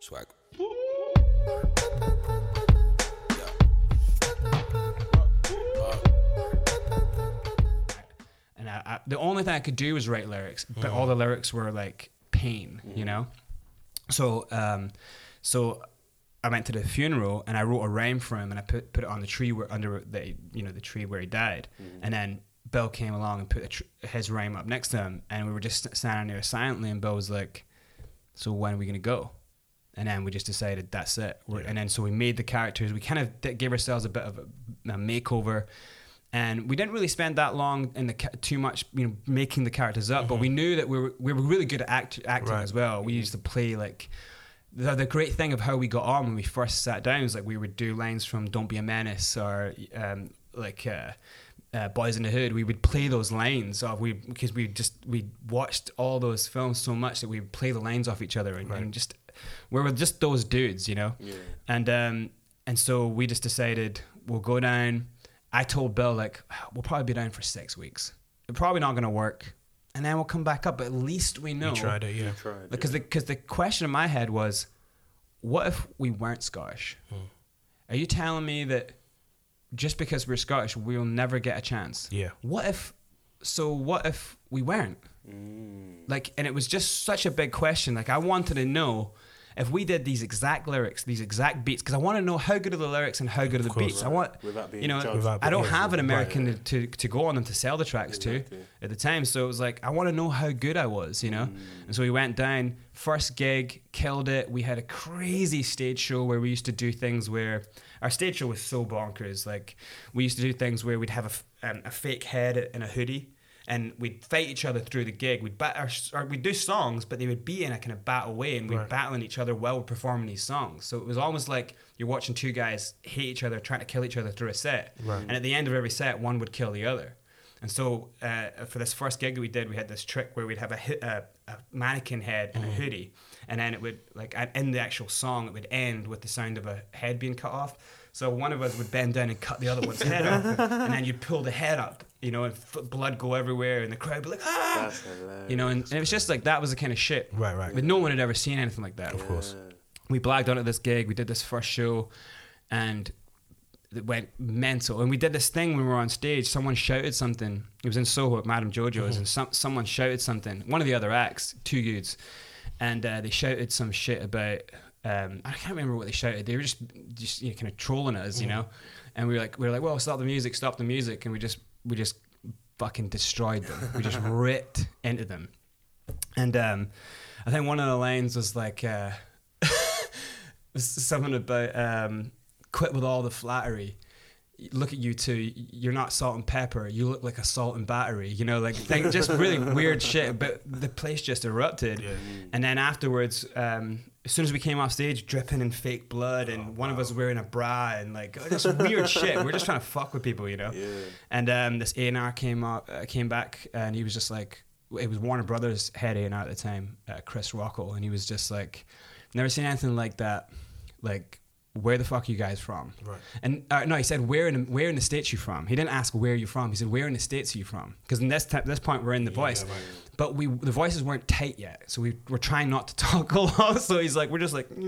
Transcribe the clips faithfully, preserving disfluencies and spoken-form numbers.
Swag. And I, I, the only thing I could do was write lyrics, but mm. all the lyrics were like pain, mm. you know? So, um, so I went to the funeral and I wrote a rhyme for him and I put, put it on the tree where, under the, you know, the tree where he died. Mm. And then Bill came along and put the tr- his rhyme up next to him, and we were just standing there silently, and Bill was like, so when are we going to go? And then we just decided that's it. Yeah. And then so we made the characters. We kind of gave ourselves a bit of a, a makeover. And we didn't really spend that long in the ca- too much, you know, making the characters up. Mm-hmm. But we knew that we were we were really good at act, acting right. as well. We used to play like the, the great thing of how we got on when we first sat down is like we would do lines from "Don't Be a Menace" or um, like uh, uh, "Boys in the Hood." We would play those lines off we because we just we watched all those films so much that we would play the lines off each other and, right. and just we were just those dudes, you know. Yeah. And um, and so we just decided we'll go down. I told Bill, like, we'll probably be down for six weeks. It's probably not going to work. And then we'll come back up. But at least we know. You tried it, yeah. Tried, because, yeah. The, because the question in my head was, what if we weren't Scottish? Hmm. Are you telling me that just because we're Scottish, we'll never get a chance? Yeah. What if, so what if we weren't? Mm. Like, and it was just such a big question. Like, I wanted to know if we did these exact lyrics, these exact beats, because I want to know how good are the lyrics and how good are the beats. Right. I want, you know, I don't have an American right, yeah. to, to to go on them to sell the tracks exactly. to at the time. So it was like, I want to know how good I was, you know. Mm. And so we went down, first gig, killed it. We had a crazy stage show where we used to do things where our stage show was so bonkers. Like we used to do things where we'd have a, um, a fake head in a hoodie. And we'd fight each other through the gig. We'd bat our, or we'd do songs, but they would be in a kind of battle way, and we'd right. battling each other while we're performing these songs. So it was almost like you're watching two guys hate each other, trying to kill each other through a set. Right. And at the end of every set, one would kill the other. And so uh, for this first gig that we did, we had this trick where we'd have a, a, a mannequin head and mm. a hoodie, and then it would, like, in the actual song, it would end with the sound of a head being cut off. So one of us would bend down and cut the other one's head off, and then you'd pull the head up, you know, and f- blood go everywhere, and the crowd would be like, ah! That's hilarious. You know, and, and it was just like, that was the kind of shit. Right, right. But no one had ever seen anything like that. Of yeah. course. We blagged out at this gig, we did this first show, and it went mental. And we did this thing when we were on stage, someone shouted something. It was in Soho at Madame Jojo's, mm-hmm. and some, someone shouted something. One of the other acts, two dudes, and uh, they shouted some shit about... Um, I can't remember what they shouted. They were just, just you know, kind of trolling us, you know. And we were like, we were like, well, stop the music, stop the music, and we just, we just fucking destroyed them. We just ripped into them. And um, I think one of the lines was like, uh, something about um, quit with all the flattery. Look at you two, you're not salt and pepper, you look like a salt and battery, you know, like, like just really weird shit, but the place just erupted. Yeah. And then afterwards, um, as soon as we came off stage, dripping in fake blood, and oh, one wow. of us wearing a bra, and like just weird shit. We're just trying to fuck with people, you know. Yeah. And um, this A and R came up, uh, came back, and he was just like, it was Warner Brothers head A and R at the time, uh, Chris Rockwell, and he was just like, never seen anything like that, like. Where the fuck are you guys from? Right. And uh, no, he said, where in the, where in the States you from? He didn't ask where you from. He said, where in the States are you from? Because in this t- this point we're in the yeah, voice, yeah, right. but we the voices weren't tight yet, so we were trying not to talk a lot. So he's like, we're just like,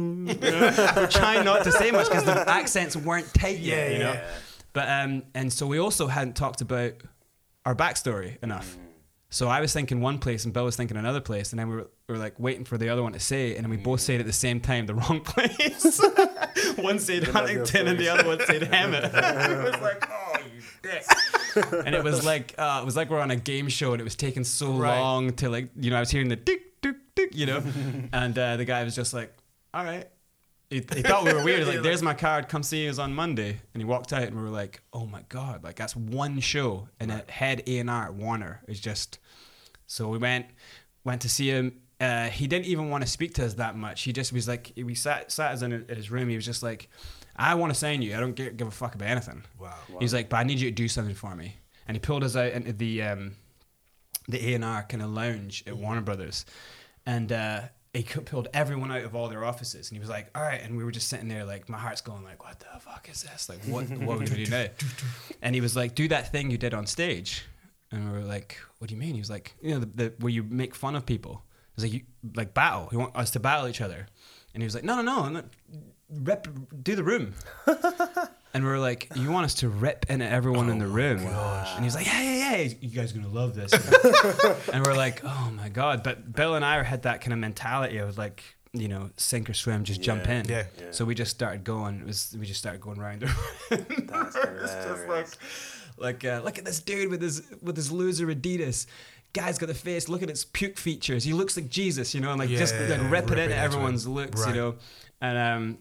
we're trying not to say much because the accents weren't tight yet, yeah, you know. Yeah. But um, and so we also hadn't talked about our backstory enough. Mm. So I was thinking one place and Bill was thinking another place, and then we were, we were like waiting for the other one to say it, and then we both said at the same time the wrong place. One said Huntington and the other one said Hammett. It was like, oh, you dick. And it was like uh, it was like we're on a game show, and it was taking so right. long to, like, you know, I was hearing the tick, tick, tick, you know, and uh, the guy was just like, all right. He, he thought we were weird. He was like, there's my card, come see us on Monday. And he walked out, and we were like, oh my God, like that's one show. And right. a head A and R at Warner is just, so we went went to see him. Uh, he didn't even want to speak to us that much. He just was like, we sat sat us in at his room. He was just like, I want to sign you. I don't give, give a fuck about anything. Wow. wow. He's like, but I need you to do something for me. And he pulled us out into the um, the A and R kind of lounge at Warner Brothers. And uh, he pulled everyone out of all their offices, and he was like, all right. And we were just sitting there, like, my heart's going like, what the fuck is this? Like, what what would we do now? And he was like, do that thing you did on stage. And we were like, what do you mean? He was like, you know, the, the where you make fun of people. It was like, you, like battle. He want us to battle each other. And he was like, no, no, no, I'm not, rip, do the room. And we were like, you want us to rip into everyone oh in the room? Gosh. And he was like, yeah, yeah, yeah, you guys are going to love this. And we're like, oh my God. But Bill and I had that kind of mentality of like, you know, sink or swim, just yeah. jump in. Yeah. yeah. So we just started going. It was we just started going around. That's hilarious. Just like, like uh, look at this dude with his with his loser Adidas. Guy's got the face. Look at its puke features. He looks like Jesus, you know, and like yeah, just like rip it into everyone's looks, right. you know, and um.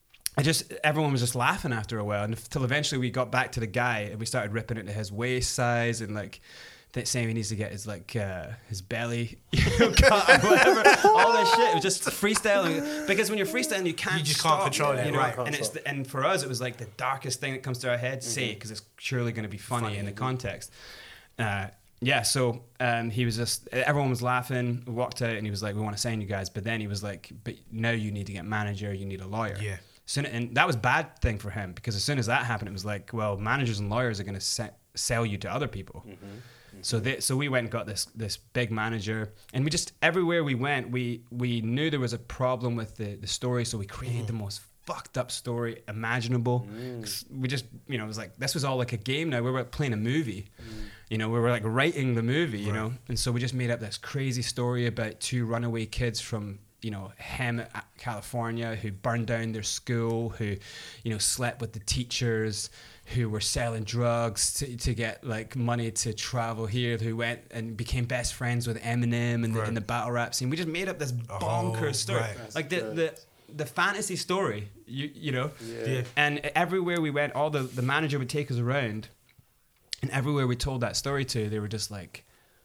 I just everyone was just laughing after a while, until eventually we got back to the guy and we started ripping into his waist size and like that saying he needs to get his like uh, his belly you know, cut or whatever. All this shit. It was just freestyling because when you're freestyling, you can't you just stop, can't control it, you know? right? And it's the, and for us, it was like the darkest thing that comes to our head. Mm-hmm. Say because it's surely going to be funny, funny in the context. Uh, yeah, so um, he was just everyone was laughing. We walked out and he was like, "We want to sign you guys," but then he was like, "But now you need to get manager. You need a lawyer." Yeah. So, and that was a bad thing for him because as soon as that happened, it was like, well, managers and lawyers are going to se- sell you to other people. Mm-hmm. Mm-hmm. So, they, so we went and got this this big manager, and we just everywhere we went, we we knew there was a problem with the the story, so we created mm. the most fucked up story imaginable. Mm. We just, you know, it was like this was all like a game now. We were playing a movie, mm. you know, we were like writing the movie, you right. know, and so we just made up this crazy story about two runaway kids from, you know, Hemet, California, who burned down their school, who, you know, slept with the teachers, who were selling drugs to, to get like money to travel here, who went and became best friends with Eminem and, right. the, and the battle rap scene. We just made up this bonkers oh, story, right. like the, the the fantasy story, you you know. Yeah. Yeah. And everywhere we went, all the the manager would take us around, and everywhere we told that story to, they were just like,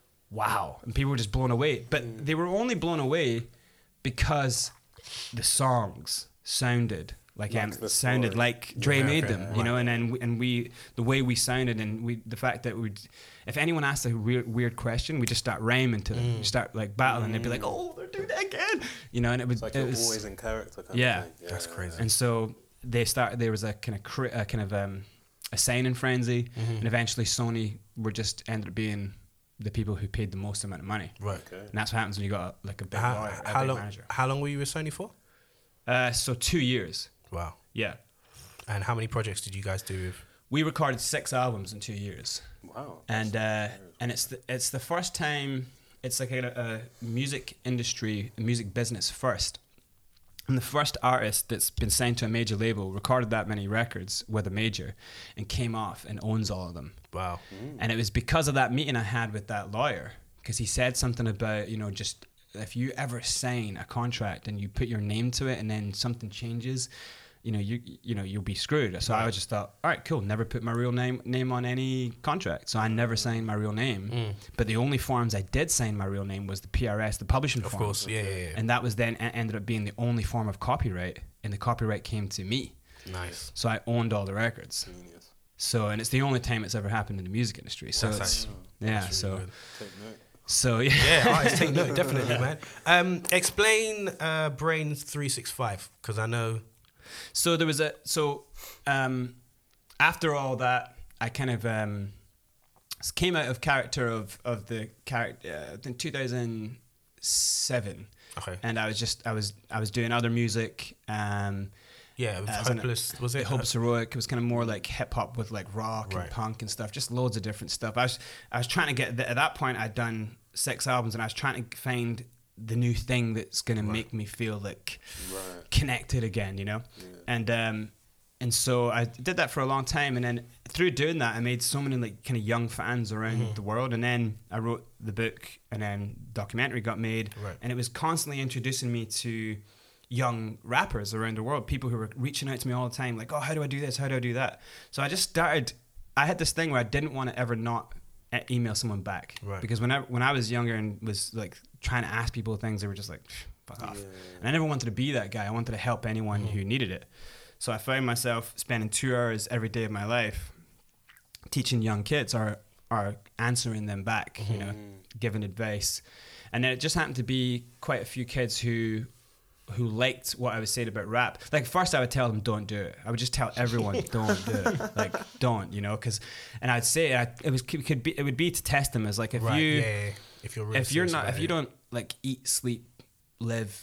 wow, and people were just blown away. But mm. they were only blown away because the songs sounded like em, sounded like Dre yeah, made okay, them, right. you know, and then we, and we the way we sounded and we the fact that we if anyone asked a weird, weird question, we just start rhyming to them, mm. we start like battling, mm. they'd be like, oh, they're doing that again, you know, and it was like it you're was, always in character. Kind yeah. of thing. yeah, that's crazy. And so they started. There was a kind of cri- a kind of um, a signing frenzy, mm-hmm. and eventually Sony were just ended up being the people who paid the most amount of money. Right. Okay. And that's what happens when you got a, like a big how, lawyer, a how big long, manager. How long were you with Sony for? Uh, so two years. Wow. Yeah. And how many projects did you guys do with? We recorded six albums in two years. Wow. And uh, and it's the it's the first time it's like a, a music industry, a music business first. I'm the first artist that's been signed to a major label, recorded that many records with a major, and came off and owns all of them. Wow. Mm. And it was because of that meeting I had with that lawyer, because he said something about, you know, just if you ever sign a contract and you put your name to it and then something changes, you know, you you know, you'll be screwed. So right. I just thought, all right, cool, never put my real name name on any contract. So I never signed my real name. Mm. But the only forms I did sign my real name was the P R S, the publishing of forms. Of course, yeah, yeah, yeah. And that was then ended up being the only form of copyright, and the copyright came to me. Nice. So I owned all the records. Genius. So, and it's the only time it's ever happened in the music industry. So That's it's, nice. yeah, That's so. Really So yeah, yeah, artists take note, definitely, man. Um, explain uh, Brains three sixty-five, because I know. So there was a so um, after all that, I kind of um, came out of character of of the character uh, in two thousand seven. Okay. And I was just I was I was doing other music. Um, yeah, it was Hopeless. Was it Hopeless Heroic? It was kind of more like hip hop with like rock right. and punk and stuff. Just loads of different stuff. I was I was trying to get at that point. I'd done six albums, and I was trying to find the new thing that's gonna right. make me feel like right. connected again, you know. Yeah. And um, and so I did that for a long time, and then through doing that, I made so many like kind of young fans around mm-hmm. the world. And then I wrote the book, and then documentary got made, right. and it was constantly introducing me to young rappers around the world, people who were reaching out to me all the time, like, oh, how do I do this? How do I do that? So I just started. I had this thing where I didn't want to ever not email someone back, right. because when I when I was younger and was like trying to ask people things, they were just like, fuck off. Yeah. And I never wanted to be that guy. I wanted to help anyone mm-hmm. who needed it. So I found myself spending two hours every day of my life teaching young kids or or answering them back, mm-hmm. you know, giving advice. And then it just happened to be quite a few kids who who liked what I was saying about rap. Like first I would tell them, don't do it. I would just tell everyone, don't do it. Like, don't, you know, because, and I'd say I, it was, it could be, it would be to test them as like, if right, you, yeah, yeah. if you're, really if you're not, if it. you don't like eat, sleep, live,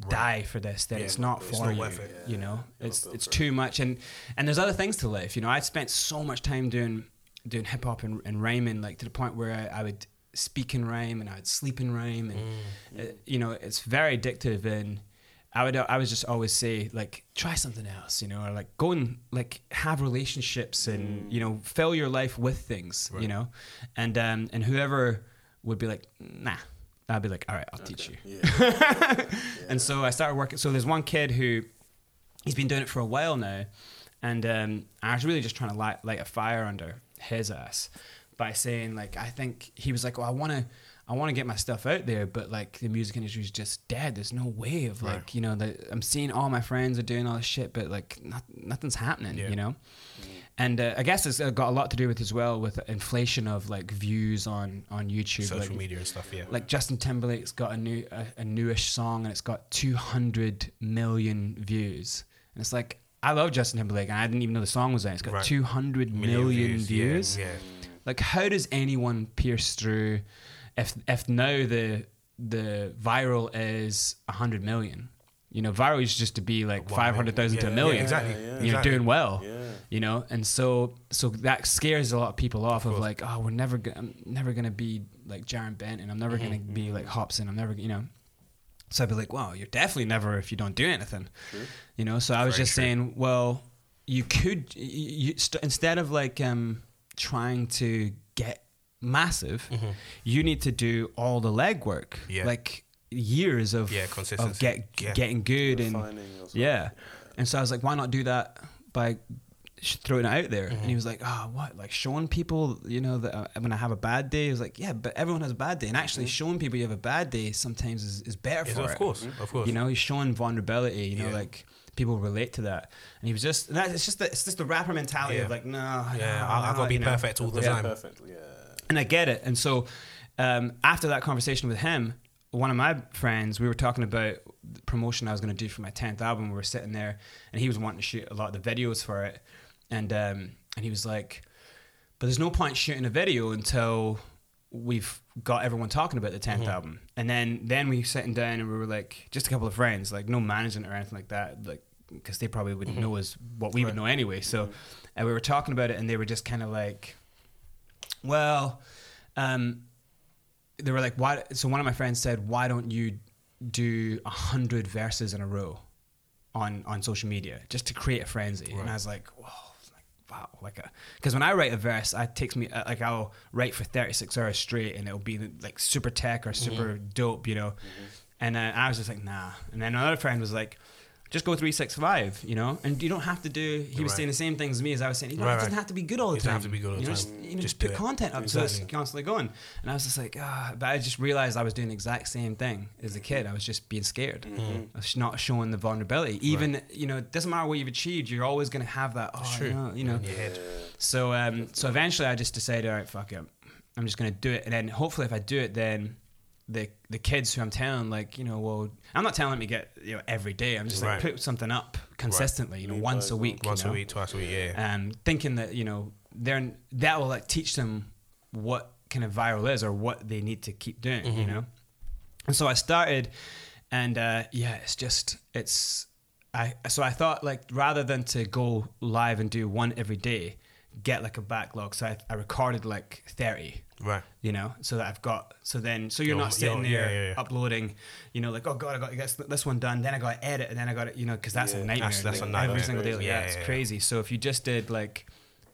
die for this, then Yeah, it's not it's for not you. worth it. You know, You're it's not built it's for it. too much, and and there's other things to life. You know, I'd spent so much time doing doing hip hop and, and rhyming, like to the point where I, I would speak in rhyme and I would sleep in rhyme, and Mm. uh, you know, it's very addictive. And I would I would just always say, like, try something else, you know, or like go and like have relationships and you know, fill your life with things, Right. you know, and um and whoever would be like, nah, I'd be like, all right, I'll teach you. Yeah. And so I started working. So there's one kid who he's been doing it for a while now, and um, I was really just trying to light, light a fire under his ass by saying, like, I think he was like, well, I want to, I want to get my stuff out there, but like the music industry is just dead. There's no way of like, Right. you know, that I'm seeing all my friends are doing all this shit, but like not, nothing's happening, Yeah. you know. And uh, I guess it's uh, got a lot to do with as well with inflation of like views on on YouTube, Social like, media and stuff. Yeah. like Justin Timberlake's got a new a, a newish song and it's got two hundred million views, and it's like, I love Justin Timberlake and I didn't even know the song was out. It's got Right. two hundred million views. Yeah. yeah. Like, how does anyone pierce through if if now the the viral is one hundred million? You know, viral used just to be like One five hundred thousand to a yeah, million. Yeah, exactly. Yeah, yeah. You're exactly. doing well. Yeah. You know, and so so that scares a lot of people off of, course. like, oh, we're never gonna, I'm never gonna be like Jaron Benton. I'm never gonna Mm-hmm. be like Hobson. I'm never, you know. So I'd be like, wow, you're definitely never if you don't do anything. True. You know. So I was Very just true. saying, well, you could, you, you st- instead of like um trying to get massive, you need to do all the legwork, Yeah. like years of Yeah, of consistency. get Yeah. getting good and Refining yourself. yeah. And so I was like, why not do that by sh- throwing it out there? Mm-hmm. And he was like, oh, what? Like showing people, you know, that uh, when I have a bad day, he was like, yeah, but everyone has a bad day. And actually showing people you have a bad day sometimes is, is better Yes, for of it. course, of course. You know, he's showing vulnerability, you know, Yeah. like people relate to that. And he was just, that, it's just the, it's just the rapper mentality Yeah. of like, no, Yeah, no, I, I've got no, to be you know. perfect all the Yeah, time. perfect. Yeah. And I get it. And so um, after that conversation with him, one of my friends, we were talking about the promotion I was going to do for my tenth album. We were sitting there and he was wanting to shoot a lot of the videos for it. And um, and he was like, but there's no point shooting a video until we've got everyone talking about the tenth album. And then, then we sitting down and we were like, just a couple of friends, like no management or anything like that, like because they probably wouldn't know as what we would know anyway. So and we were talking about it and they were just kind of like, well, um, they were like, why? So one of my friends said, why don't you do a hundred verses in a row on, on social media just to create a frenzy? Right. And I was like, whoa, like, wow. Like a, cause when I write a verse, it takes me, uh, like I'll write for thirty-six hours straight and it'll be like super tech or super dope, you know? And uh, I was just like, nah. And then another friend was like, just go three six five, you know? And you don't have to do, he was Right. saying the same things as me as I was saying. You know, Right, it doesn't right. have to be good all the It doesn't time. have to be good all the you know, time. Just, you know, Just put do it. content up so it's Exactly. constantly going. And I was just like, ah, but I just realized I was doing the exact same thing as a kid. I was just being scared. Mm-hmm. I was not showing the vulnerability. Even, you know, it doesn't matter what you've achieved, you're always going to have that, oh, It's true. you know. You know. In your head. So, um, so eventually I just decided, all right, fuck it. I'm just going to do it. And then hopefully if I do it, then the the kids who I'm telling, like, you know, well, I'm not telling them to get, you know, every day. I'm just like, Right. put something up consistently, you know, Lead once by a week. Once you know? a week, twice a week, yeah. Um, thinking that, you know, they're, that will like teach them what kind of viral is or what they need to keep doing, you know? And so I started and, uh, yeah, it's just, it's, I, so I thought like, rather than to go live and do one every day, get like a backlog. So I, I recorded like thirty, Right. you know, so that I've got, so then, so you're Yo, not sitting yo, there yeah, yeah, yeah. uploading, you know, like, oh God, I got to get this one done. Then I got to edit and then I got to, you know, cause that's Yeah. a nightmare. That's- that's like, a nightmare. Every single day. Like, Yeah, yeah, it's yeah, yeah. crazy. So if you just did like,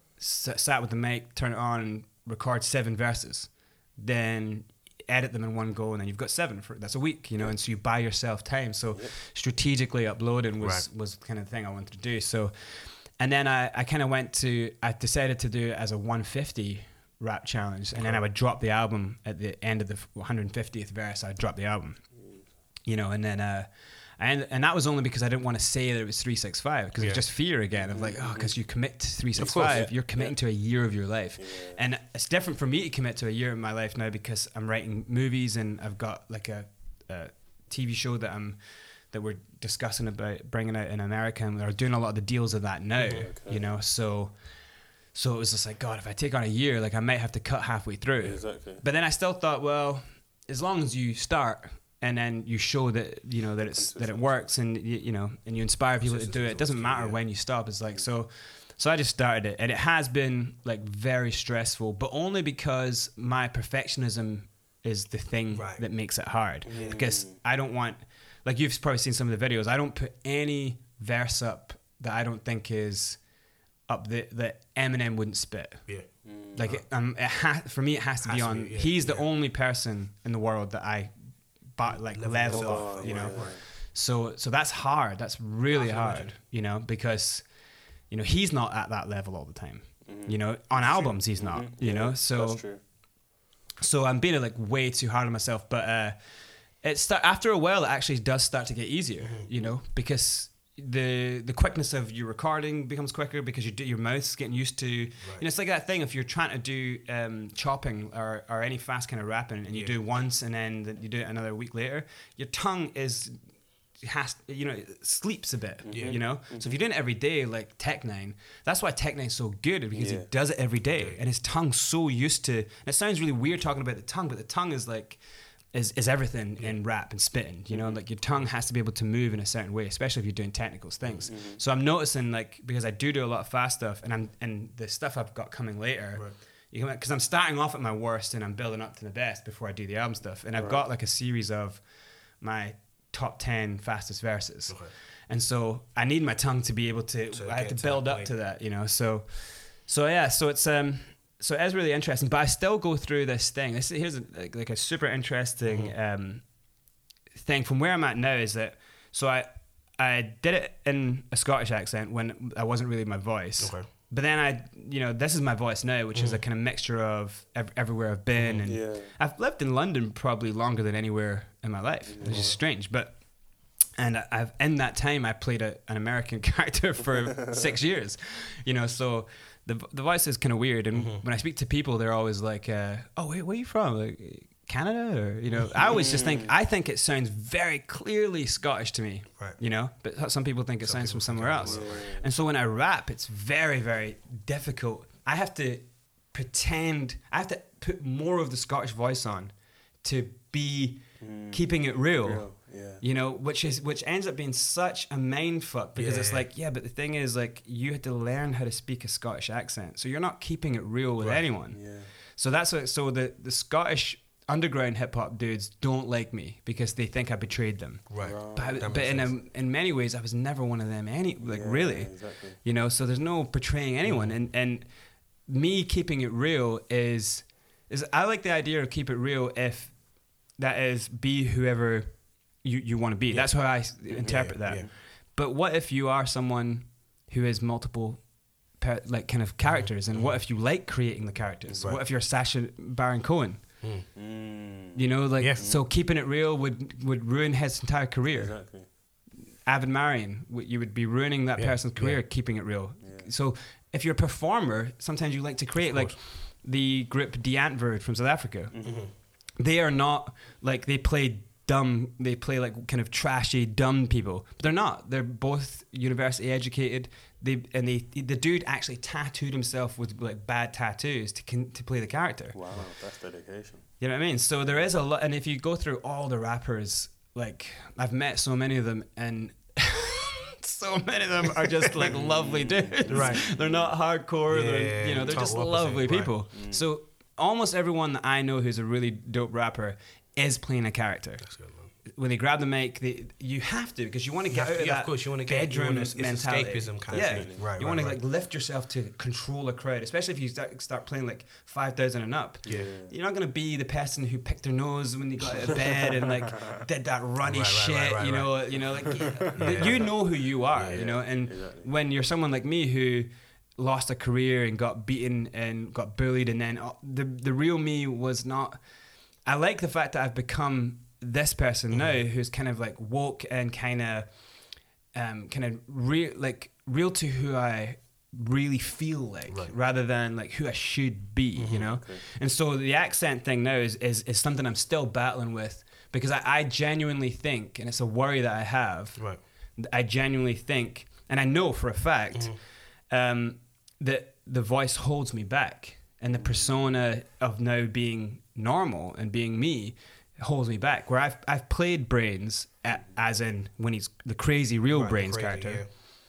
s- sat with the mic, turn it on and record seven verses, then edit them in one go and then you've got seven for that's a week, you know, and so you buy yourself time. So strategically uploading was, Right. was the kind of thing I wanted to do. So, and then I, I kind of went to, I decided to do it as a one fifty rap challenge. And then I would drop the album at the end of the one hundred fiftieth verse. I'd drop the album, you know, and then, uh, and, and that was only because I didn't want to say that it was three six five because Yeah. it's just fear again of like, oh, because you commit to three six Of course, five, yeah. you're committing to a year of your life. And it's different for me to commit to a year of my life now because I'm writing movies and I've got like a, a T V show that I'm, that we're discussing about bringing out in America and we're doing a lot of the deals of that now, Okay. you know, so, so it was just like, God, if I take on a year, like I might have to cut halfway through. Exactly. But then I still thought, well, as long as you start and then you show that you know that it's that it works, and you, you know, and you inspire people to do it. It doesn't matter yeah. when you stop. It's like so. So I just started it, and it has been like very stressful, but only because my perfectionism is the thing Right. that makes it hard. Yeah. Because I don't want, like you've probably seen some of the videos, I don't put any verse up that I don't think is up the, that Eminem wouldn't spit. Yeah. Like it, um, it ha- for me, it has to Has be to on. be, yeah, he's the yeah. only person in the world that I, but like Level level yourself off, up, you know. right, right. So so that's hard. That's really I can hard, imagine. you know, because you know he's not at that level all the time. Mhm. You know, on albums he's not. Mhm. You Yeah, know, so that's true. so I'm being like way too hard on myself. But uh, it start after a while, it actually does start to get easier. Mm-hmm. You know, because the the quickness of your recording becomes quicker because you do, your mouth's getting used to. You know, it's like that thing if you're trying to do um, chopping or, or any fast kind of rapping, and you Yeah. do it once and then th- you do it another week later, your tongue is has you know it sleeps a bit. Yeah. You know, so if you're doing it every day like Tech Nine, that's why Tech Nine's so good because Yeah. he does it every day, and his tongue's so used to. And it sounds really weird talking about the tongue, but the tongue is like. Is, is everything in rap and spitting, you know, like your tongue has to be able to move in a certain way, especially if you're doing technical things. So I'm noticing like, because I do do a lot of fast stuff and I'm, and the stuff I've got coming later, Right. you know, cause I'm starting off at my worst and I'm building up to the best before I do the album stuff. And I've got like a series of my top ten fastest verses. Okay. And so I need my tongue to be able to, To I have get to to build that up point. to that, you know? So, so yeah, so it's, um, so it's really interesting, but I still go through this thing. This here's a, like, like a super interesting um, thing from where I'm at now is that so I I did it in a Scottish accent when I wasn't really my voice. Okay. But then I, you know, this is my voice now, which is a kind of mixture of ev- everywhere I've been, and Yeah. I've lived in London probably longer than anywhere in my life, which is strange. But and I've in that time I played a, an American character for six years, you know, so. The, the voice is kind of weird, and when I speak to people, they're always like, uh, "Oh, wait, where are you from? Like, Canada?" Or you know, I always just think I think it sounds very clearly Scottish to me, Right. you know. But some people think it Some sounds from people think somewhere it else, will. and so when I rap, it's very very difficult. I have to pretend. I have to put more of the Scottish voice on to be keeping it real. Real, yeah. You know, which is which ends up being such a mind fuck because it's Yeah. like, yeah, but the thing is, like, you had to learn how to speak a Scottish accent, so you're not keeping it real with Right. anyone. Yeah. So that's what. So the the Scottish underground hip hop dudes don't like me because they think I betrayed them. Right. Right. But, I, That but makes in sense. a, in many ways, I was never one of them. Any like Yeah, really, Exactly. you know. So there's no portraying anyone, and and me keeping it real is is I like the idea of keep it real if that is be whoever you, you want to be. Yeah. That's how I s- interpret yeah, that. yeah. But what if you are someone who has multiple per, like kind of characters, and what if you like creating the characters? Right. What if you're Sacha Baron Cohen? Mm, You know, like Yeah. so keeping it real would would ruin his entire career. exactly. Avid Marion, w- you would be ruining that Yeah, person's career yeah. keeping it real. Yeah. So if you're a performer, sometimes you like to create, like the group Die Antwoord from South Africa. Mm-hmm. They are not like they play dumb. They play like kind of trashy, dumb people, but they're not. They're both university educated. They and they the dude actually tattooed himself with like bad tattoos to con, to play the character. Wow, that's dedication. You know what I mean? So there is a lot, and if you go through all the rappers, like I've met so many of them, and so many of them are just like lovely dudes. Right. They're not hardcore. Yeah, they're, you know, they're total just opposite, lovely right. people. So almost everyone that I know who's a really dope rapper is playing a character. That's good, man. When they grab the mic, they, you have to because you want to get have out to- of yeah, that of course, you wanna get- you bedroom wanna- it's mentality. escapism kind of yeah. thing. Right, you right, want to right. like lift yourself to control a crowd, especially if you start, start playing like five thousand and up. Yeah. You're not gonna be the person who picked their nose when they got out of bed and like did that runny Right, right, shit. right, right, you know, you know, like you, you know who you are. You know, and exactly. when you're someone like me who lost a career and got beaten and got bullied, and then uh, the the real me was not. I like the fact that I've become this person Mm-hmm. now who's kind of like woke and kind of um kind of real like real to who I really feel like Right. rather than like who I should be, you know. And so the accent thing now is, is is something I'm still battling with because I, I genuinely think, and it's a worry that I have, Right. I genuinely think, and I know for a fact um that the voice holds me back, and the persona of now being normal and being me holds me back. Where I've I've played Brains at, as in when he's the crazy real Right, Brains crazy, character.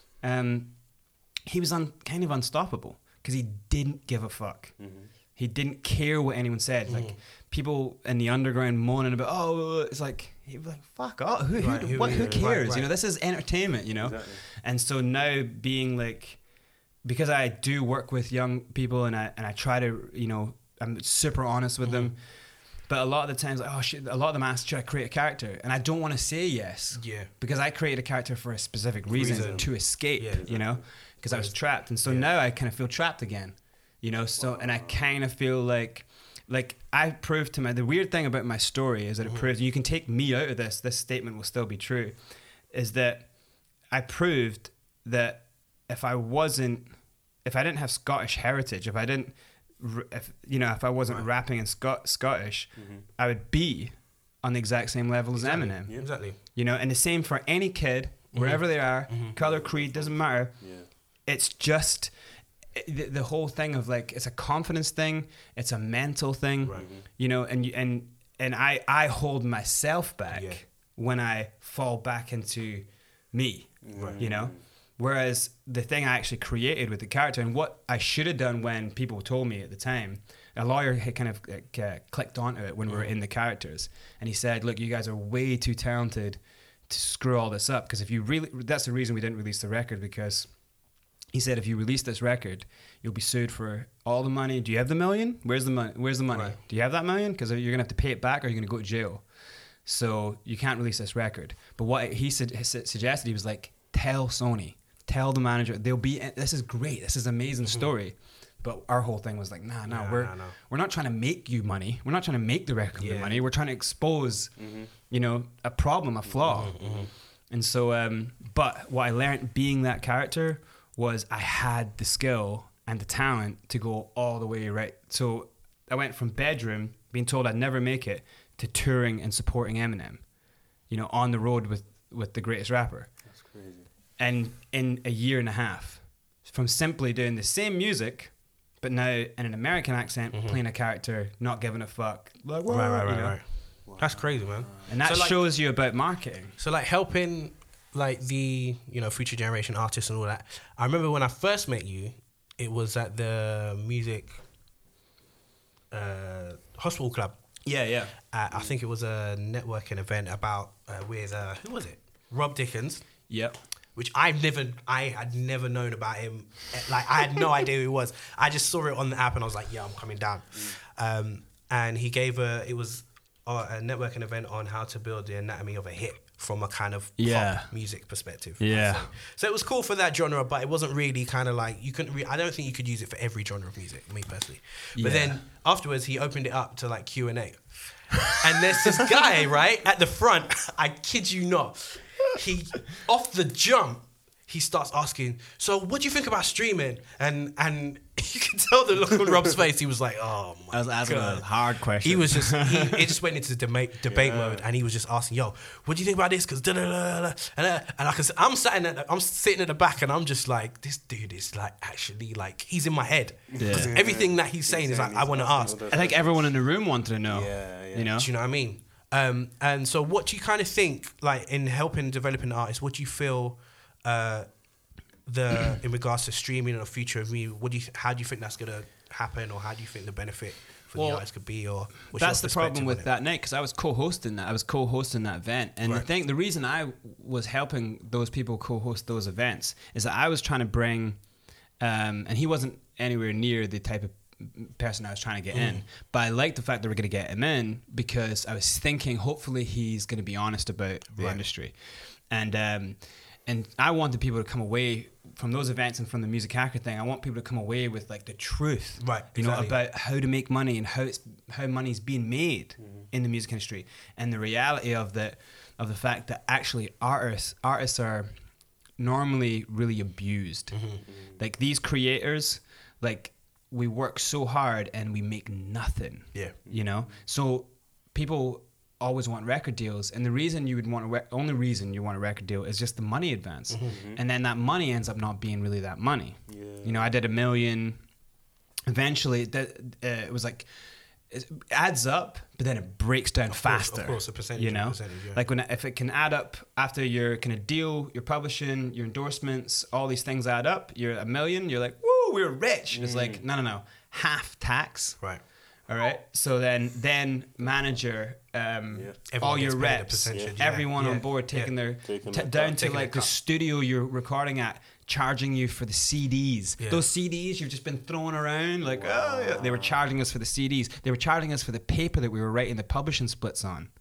Um, he was un, kind of unstoppable because he didn't give a fuck. Mm-hmm. He didn't care what anyone said. Mm. Like people in the underground moaning about, oh, it's like he was like, fuck off. Who, Right, who, who- what, who right, cares? right. You know, this is entertainment. You know, Exactly. and so now being like, because I do work with young people and I and I try to, you know, I'm super honest with them. But a lot of the times, like, oh shit, a lot of them ask, should I create a character? And I don't want to say yes. Yeah. Because I created a character for a specific reason, Reason. to escape, Yeah, you know, because I was trapped. And so Yeah. now I kind of feel trapped again, you know, so, and I kind of feel like, like I proved to my, the weird thing about my story is that it proves, you can take me out of this, this statement will still be true, is that I proved that if I wasn't, if I didn't have Scottish heritage, if I didn't, r- if you know, if I wasn't Right. rapping in Scot- Scottish, Mm-hmm. I would be on the exact same level as Exactly. Eminem. Yeah. Exactly. You know, and the same for any kid, wherever they are, color, creed, doesn't matter. Yeah. It's just the, the whole thing of like, it's a confidence thing, it's a mental thing, Right. you know, and you- and and I I hold myself back Yeah. when I fall back into me, Right. you know. Whereas the thing I actually created with the character and what I should have done when people told me at the time, a lawyer had kind of like, uh, clicked onto it when we were in the characters, and he said, "Look, you guys are way too talented to screw all this up. Because if you really, that's the reason we didn't release the record. Because he said, if you release this record, you'll be sued for all the money. Do you have the million? Where's the money? Where's the money? Right. Do you have that million? Because you're gonna have to pay it back, or you're gonna go to jail. So you can't release this record." But what he said, he su- suggested, he was like, "Tell Sony, tell the manager, they'll be. This is great. This is an amazing story." But our whole thing was like, nah, nah, Nah, we're nah, nah. we're not trying to make you money. We're not trying to make the record Yeah. with money. We're trying to expose, Mm-hmm. you know, a problem, a flaw. Mm-hmm, And so, um, but what I learned being that character was I had the skill and the talent to go all the way right. So I went from bedroom, being told I'd never make it, to touring and supporting Eminem, you know, on the road with, with the greatest rapper. That's crazy. And in a year and a half, from simply doing the same music, but now in an American accent, playing a character, not giving a fuck. Like, Right, right, you right, know? right. That's crazy, man. And that So, like- shows you about marketing. So like helping like the, you know, future generation artists and all that. I remember when I first met you, it was at the music uh, hospital club. Yeah, yeah. Uh, I think it was a networking event about uh, with uh, who was it? Rob Dickens, Yep. which I've never, I had never known about him. Like I had no idea who he was. I just saw it on the app and I was like, yeah, I'm coming down. Um, and he gave a, it was a, a networking event on how to build the anatomy of a hit from a kind of Yeah. pop music perspective. Yeah. So, so it was cool for that genre, but it wasn't really kind of like, you couldn't, re- I don't think you could use it for every genre of music, me personally. But Yeah. then afterwards, he opened it up to like Q and A. And there's this guy, right, at the front, I kid you not, he, off the jump, he starts asking, so what do you think about streaming? And and you can tell the look on Rob's face, he was like, oh my That was, that was God. a hard question. He was just, he, it just went into debate, debate Yeah. mode, and he was just asking, "Yo, what do you think about this?" Because da da da da, and uh, and I can, I'm sitting at, the, I'm sitting at the back, and I'm just like, this dude is like actually like he's in my head. Yeah. 'Cause everything that he's saying is like, I want to ask. I think everyone in the room wanted to know. Yeah, yeah. You know? Do you know what I mean? Um, and so, what do you kind of think, like in helping developing the artists? What do you feel, uh, the in regards to streaming and the future of me? What do you, how do you think that's gonna happen, or how do you think the benefit for Well, the artists could be? Or what's That's your the problem perspective with on it? that night, because I was co-hosting that. I was co-hosting that event, and the Right. thing, the reason I was helping those people co-host those events is that I was trying to bring, um, and he wasn't anywhere near the type of person I was trying to get in, but I liked the fact that we are going to get him in because I was thinking hopefully he's going to be honest about the Right. industry, and um, and I wanted people to come away from those events and from the Music Hacker thing. I want people to come away with like the truth, Right, You know, exactly. about how to make money and how it's how money's being made in the music industry, and the reality of the of the fact that actually artists artists are normally really abused. Like these creators, like we work so hard and we make nothing. Yeah. You know, so people always want record deals, and the reason you would want a re- only reason you want a record deal is just the money advance, and then that money ends up not being really that money. Yeah. You know, I did a million. Eventually, that uh, it was like it adds up, but then it breaks down Of course, faster. of course, a percentage, you a know, percentage, yeah. like when if it can add up after your kind of deal, your publishing, your endorsements, all these things add up. You're a million. You're like, woo, we're rich. It's like no, no, no, half tax. Right. All right. So then, then manager, um, Yeah. Everyone all your gets paid a reps, percentage, yeah. everyone Yeah. on board taking Yeah. their Taking t- their down cut. to Taking like their the cut. studio you're recording at, charging you for the C Ds. Yeah. Those C Ds you've just been throwing around, like oh, yeah. They were charging us for the C Ds. They were charging us for the paper that we were writing the publishing splits on.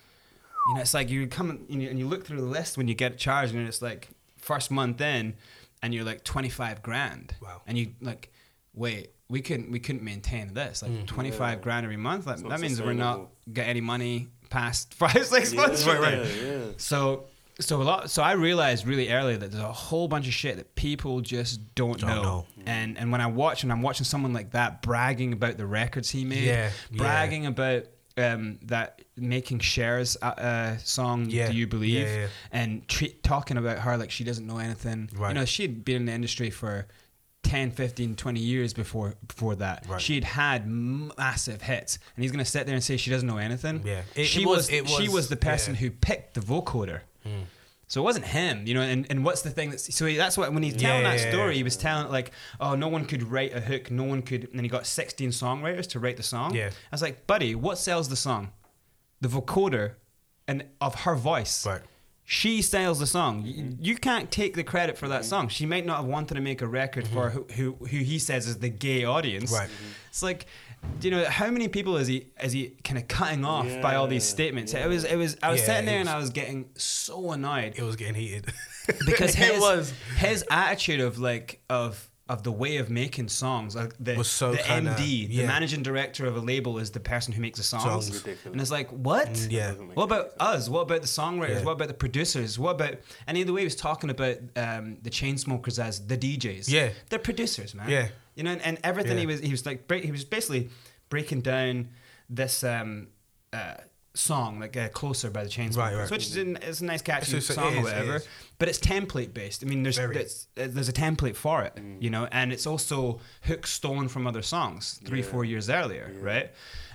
You know, it's like you come and you, and you look through the list when you get charged, and it's like first month in, and you're like twenty-five grand. Wow. And you like, wait, we couldn't we couldn't maintain this like Mm. twenty-five Yeah. grand every month. Like, It's not that means we're not sustainable. get any money past five six months. Yeah, Right, right. yeah. So so a lot. So I realized really early that there's a whole bunch of shit that people just don't, Don't know. know. And and when I watch and I'm watching someone like that bragging about the records he made, Yeah, yeah. bragging about um, that making Cher's uh, uh, song Yeah, "Do You Believe," yeah, yeah. and treat, talking about her like she doesn't know anything. Right. You know, she'd been in the industry for ten, fifteen, twenty years before before that. Right. She'd had massive hits, and he's gonna sit there and say she doesn't know anything. Yeah. It- she it was- was, it she was- was the person yeah. who picked the vocoder. Mm. So it wasn't him, you know. And, and what's the thing that's so he, that's what when he's telling Yeah, that yeah, story, yeah. he was telling it like, oh, no one could write a hook, no one could, and then he got sixteen songwriters to write the song. Yeah. I was like, buddy, what sells the song? The vocoder, and of her voice. Right. She sells the song. You, you can't take the credit for that song. She might not have wanted to make a record for who, who who he says is the gay audience. Right. It's like, you know, how many people is he is he kind of cutting off by all these Yeah, statements? yeah. It was it was I was Yeah, sitting there it and was- I was getting so annoyed It was getting heated. because his it was. his attitude of like of of the way of making songs, like the, Was so the kinda- M D, the yeah. managing director of a label is the person who makes the songs, Songs. Ridiculous. and it's like what? Mm, yeah. Doesn't make What about sense. us? What about the songwriters? Yeah. What about the producers? What about any of the way he was talking about um, the Chainsmokers as the D Js? Yeah. they're producers, man. Yeah. you know, and, and everything Yeah. he was he was like break, he was basically breaking down this um, uh, song like uh, "Closer" by the Chainsmokers, Right, right. which is a, it's a nice catchy It's- it's- song it or is, it whatever. is. But it's template based. I mean, there's Very. there's, uh, there's a template for it, you know, and it's also hooks stolen from other songs three Yeah. four years earlier, Yeah. right?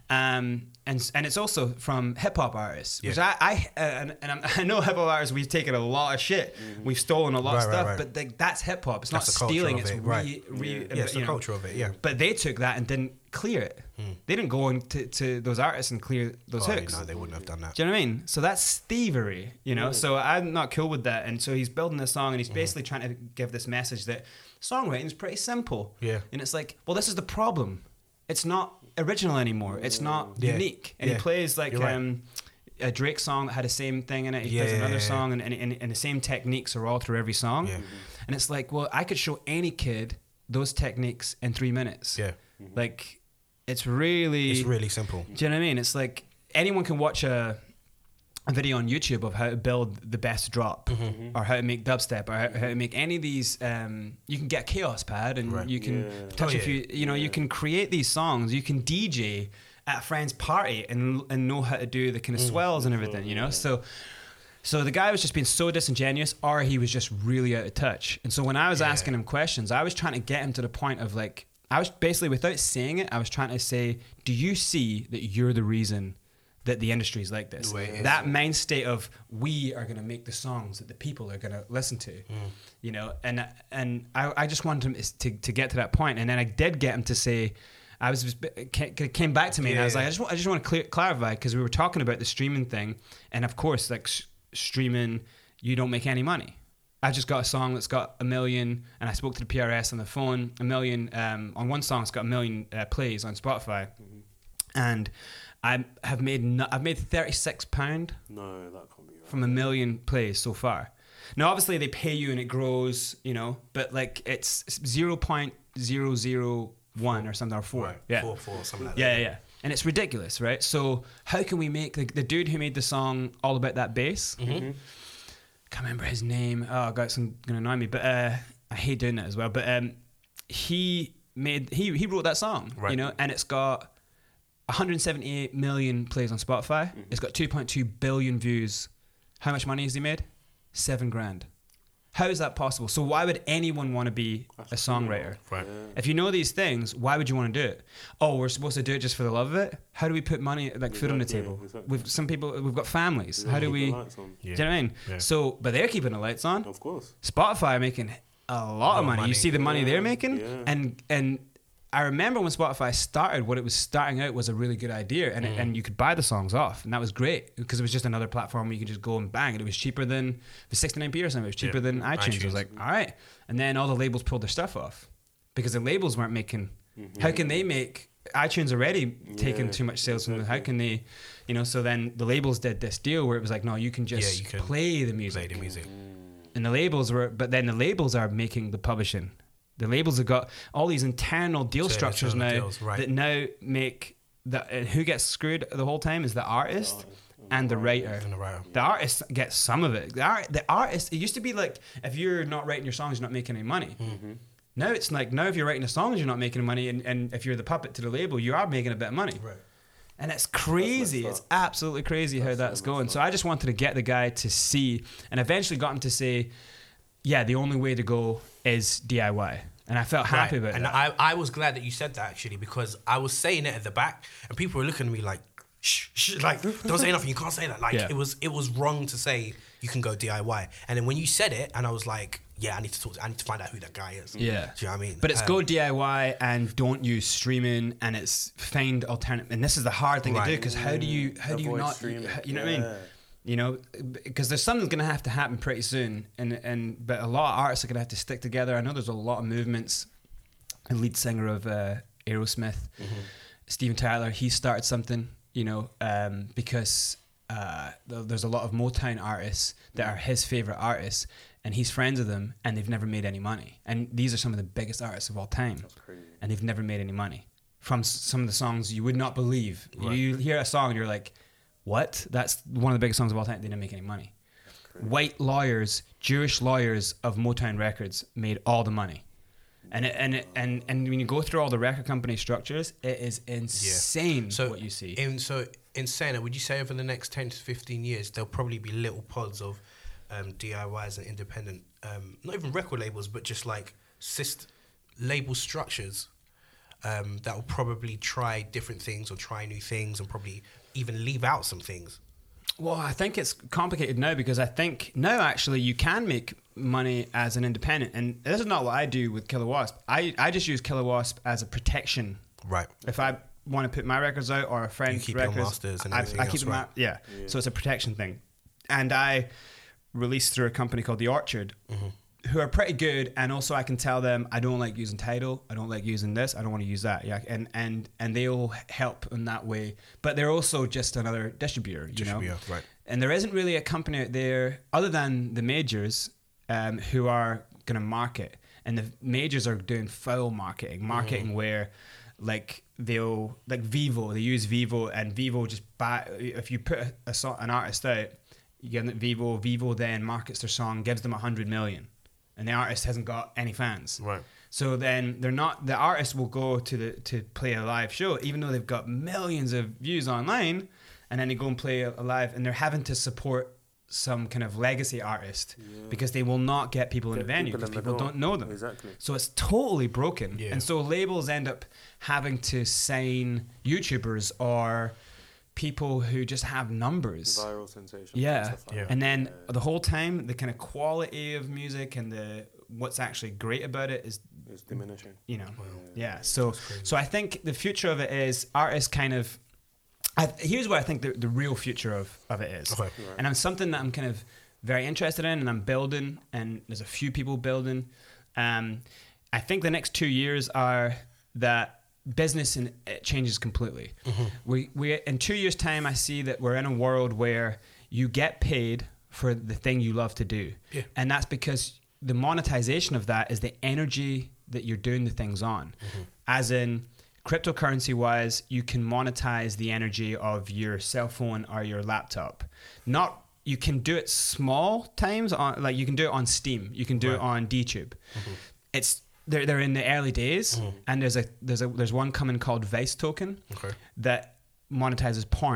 Um, and and it's also from hip hop artists, which Yeah. I I uh, and, and I'm, I know hip hop artists we've taken a lot of shit, we've stolen a lot of Right, right, stuff, right. but like, that's hip hop. It's That's not the culture stealing. of It's it, re, right. re, Yeah. uh, Yeah, it's the you know. culture of it, yeah. But they took that and didn't clear it. They didn't go into to those artists and clear those Oh, hooks. no, they wouldn't have done that. Do you know what I mean? So that's thievery, you know? So I'm not cool with that. And so he's building this song and he's basically trying to give this message that songwriting is pretty simple. Yeah. And it's like, well, this is the problem. It's not original anymore. It's not Yeah. unique. And Yeah. he plays like You're right. um, a Drake song that had the same thing in it. He Yeah, plays yeah, another yeah, song and, and, and, and the same techniques are all through every song. Yeah. And it's like, well, I could show any kid those techniques in three minutes. Yeah. Like, it's really... It's really simple. Do you know what I mean? It's like anyone can watch a, a video on YouTube of how to build the best drop, Mm-hmm. or how to make dubstep, or how, how to make any of these. Um, you can get a Chaos Pad, and Right. you can Yeah. touch Oh, a yeah. few. You know, you can create these songs. You can D J at a friend's party and and know how to do the kind Mm. of swells and everything. You know, Yeah. so. So the guy was just being so disingenuous, or he was just really out of touch. And so when I was Yeah. asking him questions, I was trying to get him to the point of like, I was basically, without saying it, I was trying to say, do you see that you're the reason that the industry is like this? The way it is. That mind state of we are going to make the songs that the people are going to listen to, you know. And and I, I just wanted him to to get to that point, and then I did get him to say. I was just, ca- came back to me and I was Yeah. like, I just, wa- I just want to clear, clarify because we were talking about the streaming thing, and of course, like s- streaming, you don't make any money. I just got a song that's got a million, and I spoke to the P R S on the phone. A million um, on one song, it's got a million uh, plays on Spotify, and I have made no, I've made thirty six pound No, that can't be right. from a million plays so far. Now, obviously, they pay you and it grows, you know, but like it's zero point zero zero one or something or four. Right. Yeah. Four, four, something like Yeah, that. yeah, yeah. And it's ridiculous, right? So how can we make the, the dude who made the song All About That Bass? Mm-hmm. Can't remember his name. Oh god, it's gonna annoy me. But uh, I hate doing that as well. But um, he made he he wrote that song, Right. you know, and it's got one hundred seventy-eight million plays on Spotify. Mm-hmm. It's got two point two billion views. How much money has he made? Seven grand. How is that possible? So why would anyone want to be a songwriter? Right. Yeah. If you know these things, why would you want to do it? Oh, we're supposed to do it just for the love of it? How do we put money, like food on the Exactly, table? exactly. With some people, we've got families. Yeah, How do keep we, the do lights on. Yeah. you know what I mean? Yeah. So, but they're keeping the lights on. Of course. Spotify are making a lot of money. money. You see the money Yeah, they're making, yeah. and and I remember when Spotify started, what it was starting out was a really good idea, and it, and you could buy the songs off, and that was great because it was just another platform where you could just go and bang, and it was cheaper than the sixty-nine p or something. It was cheaper Yeah. than iTunes. I was iTunes. like, all right, and then all the labels pulled their stuff off because the labels weren't making. How can they make? iTunes already taking Yeah, too much sales from them. How exactly. can they, you know? So then the labels did this deal where it was like, no, you can just Yeah, you can play the Play music. the music. And the labels were, but then the labels are making the publishing. The labels have got all these internal deal So structures internal now deals, right. that now make that. And who gets screwed the whole time is the artist and the writer. And the writer. The artist gets some of it. The, art, the artist. It used to be like if you're not writing your songs, you're not making any money. Mm-hmm. Now it's like now if you're writing the songs, you're not making money, and, and if you're the puppet to the label, you are making a bit of money. Right. And it's crazy. That's It's absolutely crazy how That's that's so going. messed So I just wanted to get the guy to see, and eventually got him to say, yeah, the only way to go is D I Y. And I felt happy Right. about and that. I, I was glad that you said that actually because I was saying it at the back and people were looking at me like, shh, shh, like don't say nothing. You can't say that. Like Yeah. it was it was wrong to say you can go D I Y. And then when you said it, and I was like, yeah, I need to talk. To, I need to find out who that guy is. Yeah. Do you know what I mean? But it's Um, go D I Y and don't use streaming, and it's find alternative. And this is the hard thing to do Right. because how do you how do you Avoid not streaming. you know what I mean? Yeah. You know, because there's something's gonna have to happen pretty soon, and and but a lot of artists are gonna have to stick together. I know there's a lot of movements. The lead singer of uh, Aerosmith, Steven Tyler, he started something. You know, um, because uh, th- there's a lot of Motown artists that are his favorite artists, and he's friends with them, and they've never made any money. And these are some of the biggest artists of all time, That's crazy. and they've never made any money from s- some of the songs you would not believe. Right. You hear a song and you're like, "What? That's one of the biggest songs of all time." They didn't make any money. White lawyers, Jewish lawyers of Motown Records made all the money. And it, and it, and and when you go through all the record company structures, it is insane So what you see. In so in saying it, would you say over the next ten to fifteen years there'll probably be little pods of um, D I Ys and independent, um, not even record labels, but just like syst- label structures um, that will probably try different things or try new things and probably even leave out some things. Well, I think it's complicated now because I think now actually you can make money as an independent, and this is not what I do with Killer Wasp. I, I just use Killer Wasp as a protection. Right. If I want to put my records out or a friend's keep your records, masters and I, everything I keep else, them right. out. Yeah. Yeah. So it's a protection thing, and I released through a company called The Orchard, who are pretty good, and also I can tell them I don't like using Tidal, I don't like using this, I don't want to use that. Yeah, and and and they'll help in that way. But they're also just another distributor, you know. Distributor, right. And there isn't really a company out there other than the majors um, who are going to market. And the majors are doing foul marketing, marketing Mm-hmm. where like they'll, like Vivo, they use Vivo and Vivo just buy, if you put a, a song, an artist out, you get Vivo, Vivo then markets their song, gives them a hundred million. And the artist hasn't got any fans. Right. So then they're not, the artist will go to the to play a live show, even though they've got millions of views online, and then they go and play a, a live, and they're having to support some kind of legacy artist because they will not get people in Get the venue people because in the people door. don't know them. Exactly. So it's totally broken. Yeah. And so labels end up having to sign YouTubers or people who just have numbers. Viral sensation. Yeah. Stuff like Yeah. that. And then Yeah. the whole time, the kind of quality of music and the what's actually great about it is, It's diminishing. you know, Wow. yeah. So, so I think the future of it is artists kind of. I, here's what I think the, the real future of, of it is, Okay. Right. and I'm something that I'm kind of very interested in, and I'm building, and there's a few people building. Um, I think the next two years are that business and it changes completely. We we in two years' time, I see that we're in a world where you get paid for the thing you love to do, Yeah. and that's because the monetization of that is the energy that you're doing the things on, as in cryptocurrency wise, you can monetize the energy of your cell phone or your laptop. Not you can do it small times on, like you can do it on Steam, you can do it Right. on DTube. It's they're they're in the early days, and there's a there's a there's one coming called Vice Token Okay. that monetizes porn.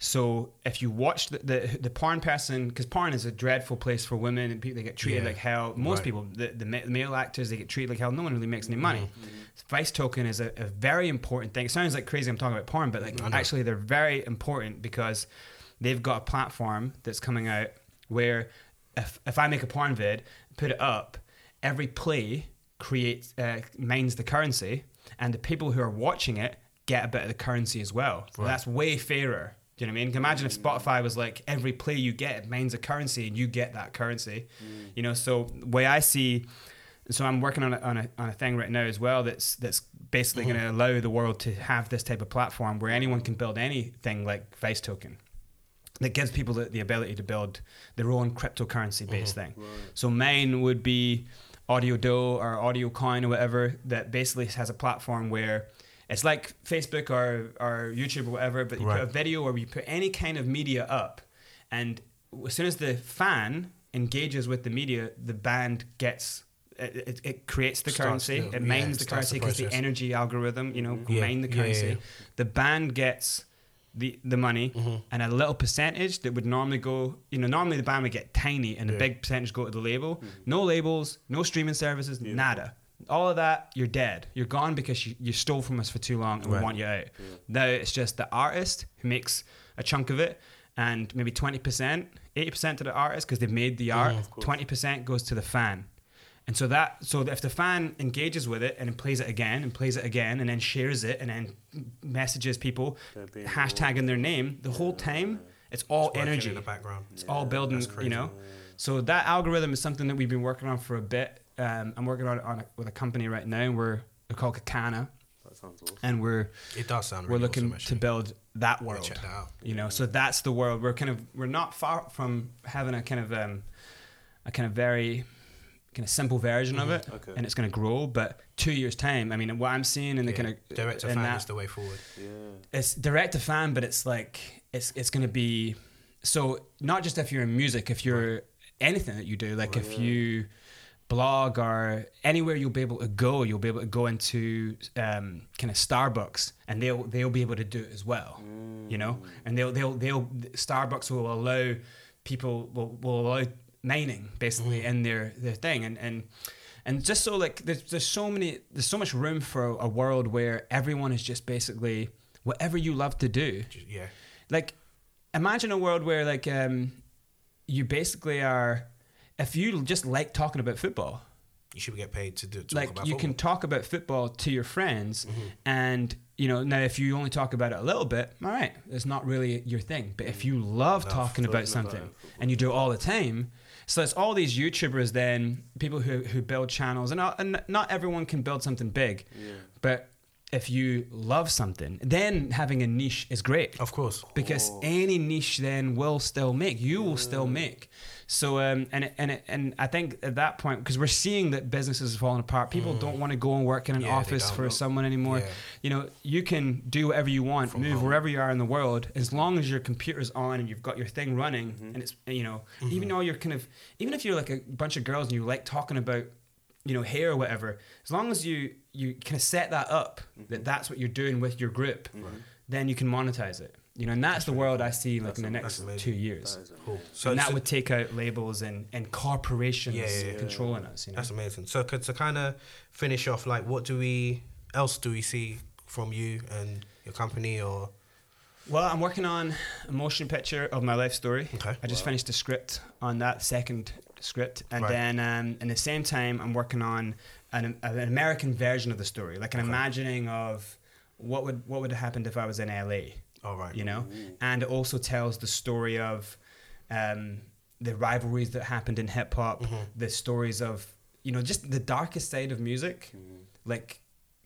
So if you watch the the, the porn person, because porn is a dreadful place for women and people, they get treated Yeah. like hell. Most Right. people, the, the ma- male actors, they get treated like hell. No one really makes any money. Mm-hmm. Vice token is a, a very important thing. It sounds like crazy I'm talking about porn, but like I know. actually they're very important because they've got a platform that's coming out where if if I make a porn vid, put it up, every play creates uh, mines the currency, and the people who are watching it get a bit of the currency as well. Right. That's way fairer. Do you know what I mean? Imagine if Spotify was like every play you get mines a currency and you get that currency. Mm. You know, so the way I see, so I'm working on a, on a on a thing right now as well that's that's basically going to allow the world to have this type of platform where anyone can build anything like Vice Token. That gives people the, the ability to build their own cryptocurrency based thing. Right. So mine would be Audio Dough or Audio Coin or whatever that basically has a platform where it's like Facebook or, or YouTube or whatever, but you Right. put a video or you put any kind of media up, and as soon as the fan engages with the media, the band gets it, it, it creates the Starts currency, the- it yeah, mines it the starts currency the because the process. energy algorithm, you know, Mhm. will Yeah, mine the yeah, yeah, currency. yeah. The band gets the the money Mm-hmm. and a little percentage that would normally go, you know, normally the band would get tiny and a Yeah. big percentage go to the label. Mhm. No labels, no streaming services, Yeah. nada. All of that, you're dead. You're gone because you, you stole from us for too long and Right. we want you out. Yeah. Now it's just the artist who makes a chunk of it, and maybe twenty percent, eighty percent to the artist because they've made the art, Mhm. Of course. twenty percent goes to the fan. And so that, so if the fan engages with it and then plays it again and plays it again and then shares it and then messages people, They're being hashtagging their name, the whole time, it's all Working energy. in the background. It's all building, That's crazy. you know. So that algorithm is something that we've been working on for a bit. Um, I'm working on it on a, with a company right now, and we're, we're called Kakana, That sounds awesome. and we're It does sound we're really looking awesome, to actually. build that Yeah, world. check that out. You know, so that's the world. We're kind of we're not far from having a kind of um, a kind of very kind of simple version of it, Okay. and it's going to grow. But two years time, I mean, what I'm seeing in the Yeah. kind of Direct to in fan that- is the way forward. Yeah. it's direct to fan, but it's like it's it's going to be so not just if you're in music, if you're anything that you do, like Right. if Yeah. you blog or anywhere you'll be able to go, you'll be able to go into um, kind of Starbucks, and they'll they'll be able to do it as well, you know, and they'll they'll they'll Starbucks will allow people will, will allow mining basically in their their thing, and and. And just so like there's there's so many there's so much room for a world where everyone is just basically whatever you love to do. Just- Yeah. Like imagine a world where like um you basically are if you just like talking about football, You should get paid to do talk like about you football. can talk about football to your friends, Mhm. and you know now if you only talk about it a little bit, all right, it's not really your thing. But if you love Love talking about talking something about football. and you do it all the time, so it's all these YouTubers then people who who build channels, and not, and not everyone can build something big, Yeah. but if you love something, then having a niche is great. Of course. Because Oh. any niche then will still make you will still make. So um and it, and it, and I think at that point, because we're seeing that businesses are falling apart, people don't want to go and work in an Yeah, they office don't. for someone anymore. Yeah. You know, you can do whatever you want, From move home. wherever you are in the world, as long as your computer's on and you've got your thing running, and it's you know, Mm-hmm. even though you're kind of even if you're like a bunch of girls and you like talking about you know hair or whatever, as long as you you kind of set that up that that's what you're doing with your group, then you can monetize it. You know, and that's, the world I see like That's in the am- next that's amazing. two years. That is Cool. amazing. So, and that so would take out labels and, and corporations Yeah, yeah, yeah. controlling us. You know? that's amazing. So could- to kind of finish off, like, what do we else do we see from you and your company, or Well, I'm working on a motion picture of my life story. okay, I just Wow. finished the script on that second script, and Right. then um, in the same time, I'm working on an, an American version of the story, like an Okay. imagining of what would what would have happened if I was in L A. all right, You know, Ooh. and it also tells the story of um, the rivalries that happened in hip hop, Mhm. the stories of you know just the darkest side of music, Mhm. like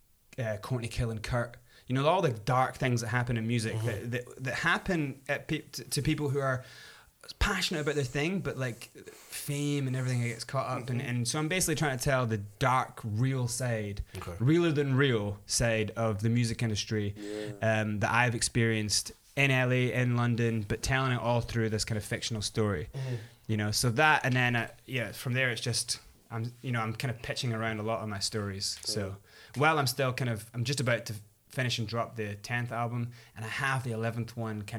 uh, Courtney killing Kurt. You know all the dark things that happen in music Mhm. that, that that happen at pe- to, to people who are passionate about their thing, but like fame and everything gets caught up. And, and so I'm basically trying to tell the dark, real side, okay, realer than real side of the music industry Yeah. um, that I've experienced in L A, in London, but telling it all through this kind of fictional story. You know, so that, and then uh, yeah, from there it's just I'm you know I'm kind of pitching around a lot of my stories. So while I'm still kind of I'm just about to finish and drop the tenth album, and I have the eleventh one kind of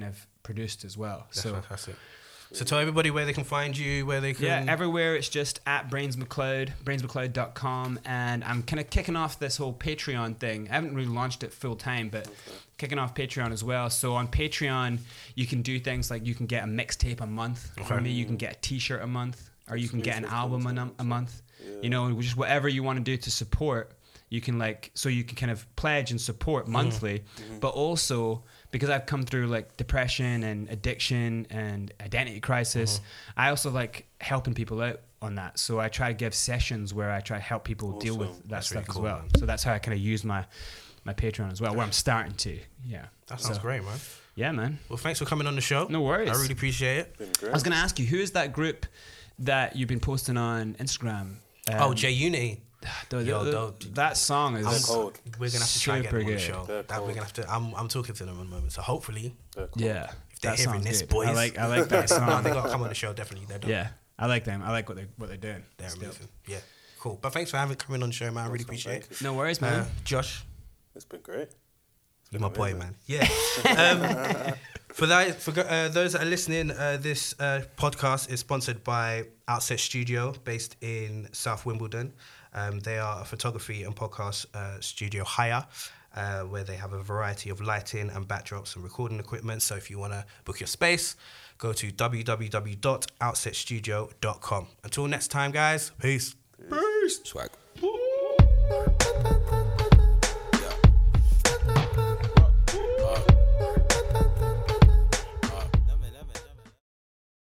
produced as well. That's so fantastic. So tell everybody where they can find you, where they can... yeah, everywhere it's just at Brains McLeod, brains mcleod dot com, and I'm kind of kicking off this whole Patreon thing. I haven't really launched it full time, but okay. kicking off Patreon as well. So on Patreon, you can do things like you can get a mixtape a month. Okay. For me, you can get a t-shirt a month, or you can get an album a, a month. Yeah. You know, just whatever you want to do to support. You can like, so you can kind of pledge and support monthly, mm-hmm. but also because I've come through like depression and addiction and identity crisis, mm-hmm. I also like helping people out on that. So I try to give sessions where I try to help people awesome. deal with that that's stuff really cool, as well. Man. So that's how I kind of use my, my Patreon as well, where I'm starting to, yeah. That sounds so, great, man. Yeah, man. Well, thanks for coming on the show. No worries. I really appreciate it. I was going to ask you, who is that group that you've been posting on Instagram? Um, oh, J Unity. The, the, the, that song is cold. We're gonna have to try and get them on the show. That we're gonna have to. I'm, I'm talking to them in a moment, so hopefully, yeah, if they're hearing this, good. boys, I like, I like that song. They gotta come on the show. Definitely, they're done. Yeah, I like them. I like what they what they're doing. They're Still. amazing. Yeah, cool. But thanks for having coming on the show, man. I really appreciate it. No worries, man. Uh, Josh, it's been great. You're my boy, man. Yeah. um, for that, for uh, those that are listening, uh, this uh, podcast is sponsored by Outset Studio, based in South Wimbledon. Um, they are a photography and podcast uh, studio hire, uh, where they have a variety of lighting and backdrops and recording equipment. So if you want to book your space, go to w w w dot outset studio dot com. Until next time, guys. Peace. Peace. Swag.